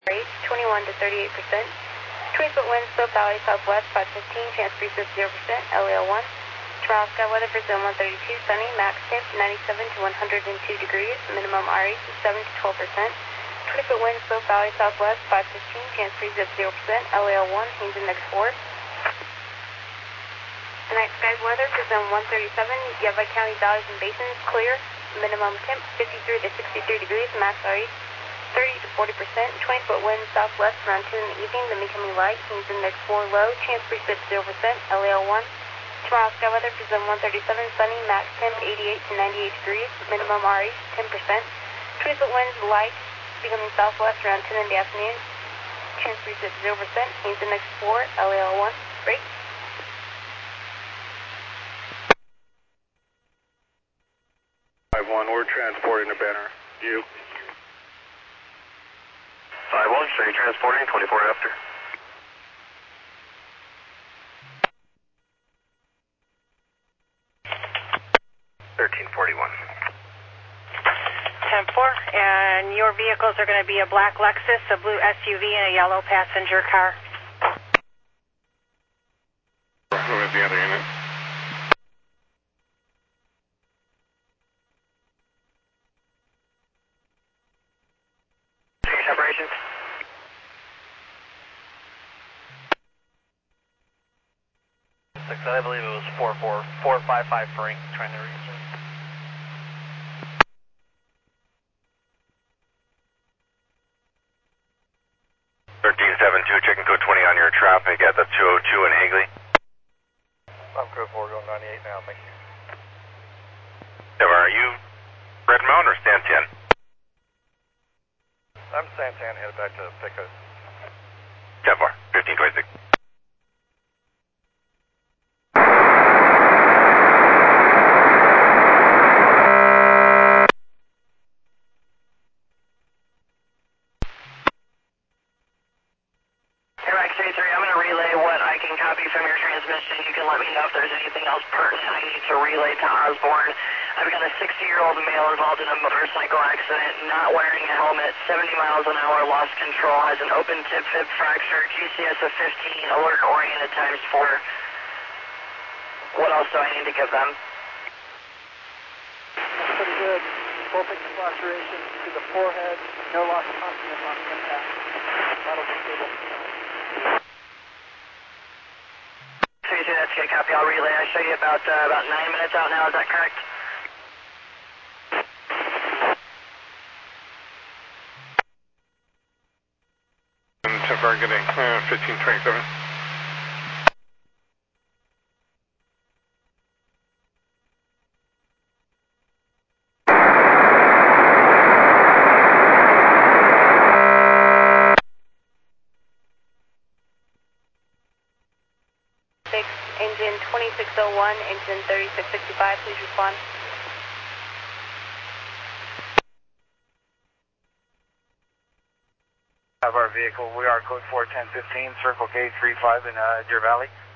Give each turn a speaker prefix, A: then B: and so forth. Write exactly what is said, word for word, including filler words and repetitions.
A: Rate twenty-one to thirty-eight percent. twenty foot winds, slope valley, southwest five fifteen, chance breeze of zero percent, L A L one. Tomorrow sky weather for zone one thirty-two, sunny, max temp ninety-seven to one hundred two degrees, minimum R H is seven to twelve percent. twenty foot winds, slope valley, southwest five fifteen, chance breeze of zero percent, L A L one, Haynes Index four. Tonight skies weather for zone one thirty-seven, Yuba County valleys and basins, clear, minimum temp fifty-three to sixty-three degrees, max R H thirty to forty percent, twenty foot wind southwest around two in the evening, then becoming light, Haynes Index four low, chance breeze of zero percent, L A L one. Tomorrow sky weather for zone one thirty-seven, sunny, max temp eighty-eight to ninety-eight degrees, minimum R H ten percent, twenty foot winds light, becoming southwest around ten in the afternoon, chance breeze of zero percent, Haynes Index four, L A L one, break.
B: five one, we're transporting to Banner. You?
C: five one, so you're transporting, twenty-four after. thirteen forty-one.
D: ten four, and your vehicles are going to be a black Lexus, a blue S U V, and a yellow passenger car.
B: Who is the other unit?
C: Separations. Six, I believe it was four four, four five five Frank trying to reach it. thirteen seven two, checking code twenty on your traffic at the two oh two in Hagley. I'm code four going ninety-eight now, thank you. Never, are you Red Mountain or Santan? I'm Santan, headed back to Pico. ten four, fifteen twenty-six.
E: X A three, I'm going to relay what I can copy from your transmission. You can let me know if there's anything else pertinent I need to relay to Osborne. I've got a sixty-year-old male involved in a motorcycle accident, not wearing a helmet, seventy miles an hour, lost control, has an open tip fib fracture, G C S of fifteen, alert oriented times four. What else do I need to give them?
F: That's pretty good. Voltage lacerations to the forehead, no loss of consciousness on impact. That'll be stable.
E: three two, that's good, copy, I'll relay. I show you about, uh, about nine minutes out now, is that correct?
B: ten four getting uh, fifteen twenty-seven.
A: Engine twenty-six oh one, engine thirty-six sixty-five, please respond.
G: Have our vehicle, we are code four ten fifteen, Circle K three five in uh, Deer Valley.